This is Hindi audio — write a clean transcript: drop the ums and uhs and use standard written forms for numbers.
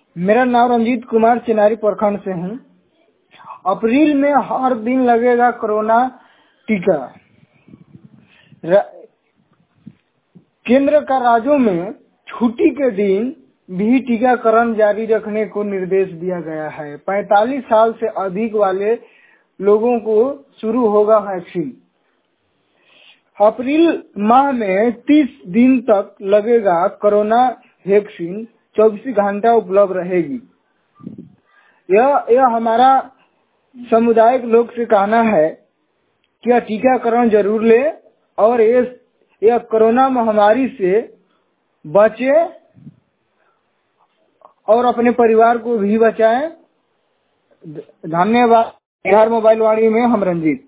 मेरा नाम रंजीत कुमार चिनारी प्रखंड से हूँ। अप्रैल में हर दिन लगेगा कोरोना टीका। केंद्र का राज्यों में छुट्टी के दिन भी टीकाकरण जारी रखने को निर्देश दिया गया है। 45 साल से अधिक वाले लोगों को शुरू होगा वैक्सीन। अप्रैल माह में 30 दिन तक लगेगा कोरोना वैक्सीन 24 घंटा उपलब्ध रहेगी। यह हमारा सामुदायिक लोग से कहना है कि यह टीकाकरण जरूर ले और यह कोरोना महामारी से बचे और अपने परिवार को भी बचाएं। धन्यवाद। बिहार मोबाइल वाणी में हम रंजीत।